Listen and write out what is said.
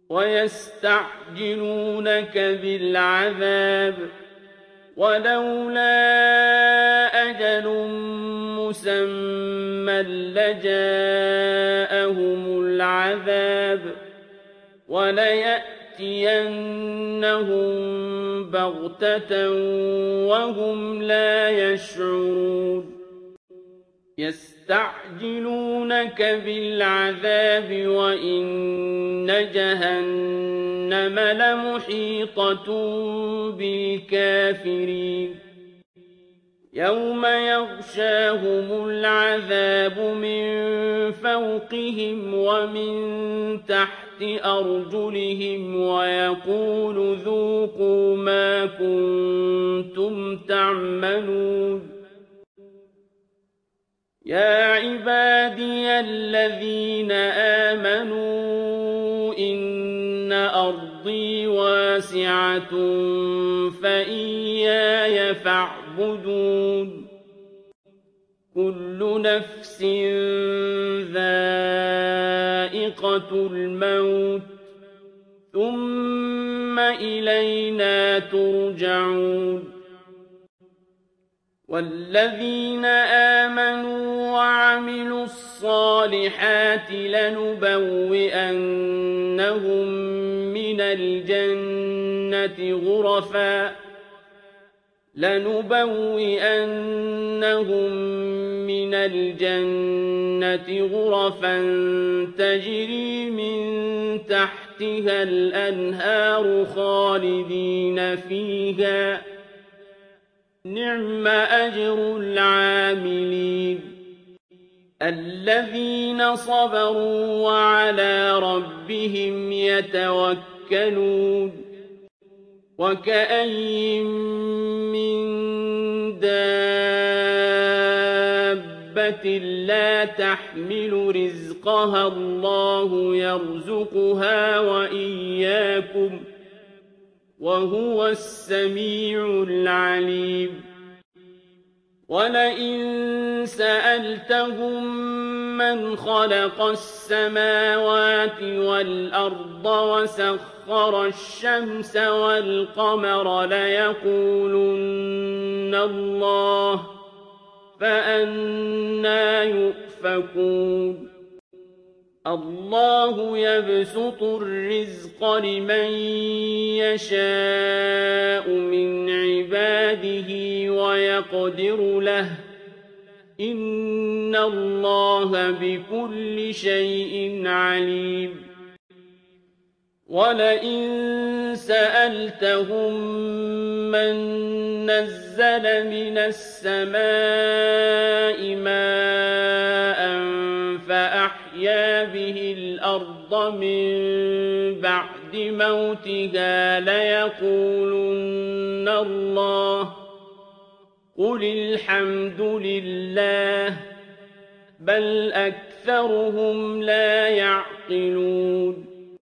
ويستعجلونك بالعذاب ولولا أجل مسمى لجاءهم العذاب وليأتينهم بغتة وهم لا يشعرون يستعجلونك بالعذاب وإن جهنم لمحيطة بالكافرين يوم يغشاهم العذاب من فوقهم ومن تحت أرجلهم ويقول ذوقوا ما كنتم تعملون يا عبادي الذين آمنوا إن أرضي واسعة فإياي فاعبدون كل نفس ذائقة الموت ثم إلينا ترجعون والذين آمنوا وعملوا الصالحات لنبوئنهم من الجنة غرفا تجري من تحتها الأنهار خالدين فيها نعم أجر العاملين الذين صبروا وعلى ربهم يتوكلون وكأين من دابة لا تحمل رزقها الله يرزقها وإياكم وهو السميع العليم ولئن سألتهم من خلق السماوات والأرض وسخر الشمس والقمر ليقولن الله فأنى يؤفكون الله يبسط الرزق لمن يشاء من عباده ويقدر له إن الله بكل شيء عليم ولئن سألتهم من نزل من السماء ماء فأحيا به الأرض من بعد موتها ليقولن الله قل الحمد لله بل أكثرهم لا يعقلون